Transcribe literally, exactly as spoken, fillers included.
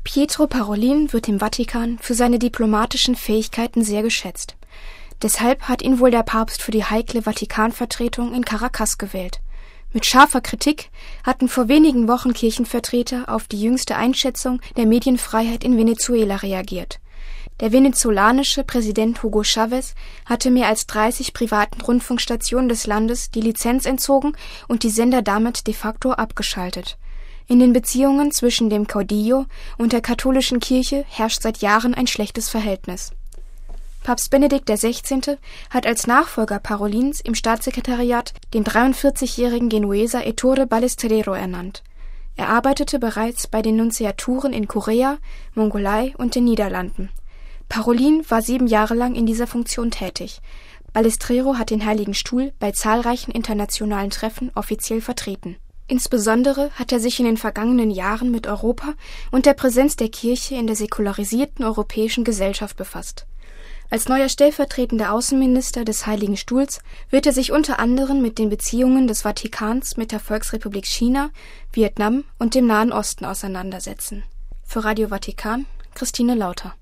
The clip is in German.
Pietro Parolin wird im Vatikan für seine diplomatischen Fähigkeiten sehr geschätzt. Deshalb hat ihn wohl der Papst für die heikle Vatikanvertretung in Caracas gewählt. Mit scharfer Kritik hatten vor wenigen Wochen Kirchenvertreter auf die jüngste Einschätzung der Medienfreiheit in Venezuela reagiert. Der venezolanische Präsident Hugo Chávez hatte mehr als dreißig privaten Rundfunkstationen des Landes die Lizenz entzogen und die Sender damit de facto abgeschaltet. In den Beziehungen zwischen dem Caudillo und der katholischen Kirche herrscht seit Jahren ein schlechtes Verhältnis. Papst Benedikt der Sechzehnte hat als Nachfolger Parolins im Staatssekretariat den dreiundvierzigjährigen Genueser Ettore Balestrero ernannt. Er arbeitete bereits bei den Nunziaturen in Korea, Mongolei und den Niederlanden. Parolin war sieben Jahre lang in dieser Funktion tätig. Balestrero hat den Heiligen Stuhl bei zahlreichen internationalen Treffen offiziell vertreten. Insbesondere hat er sich in den vergangenen Jahren mit Europa und der Präsenz der Kirche in der säkularisierten europäischen Gesellschaft befasst. Als neuer stellvertretender Außenminister des Heiligen Stuhls wird er sich unter anderem mit den Beziehungen des Vatikans mit der Volksrepublik China, Vietnam und dem Nahen Osten auseinandersetzen. Für Radio Vatikan, Christine Lauter.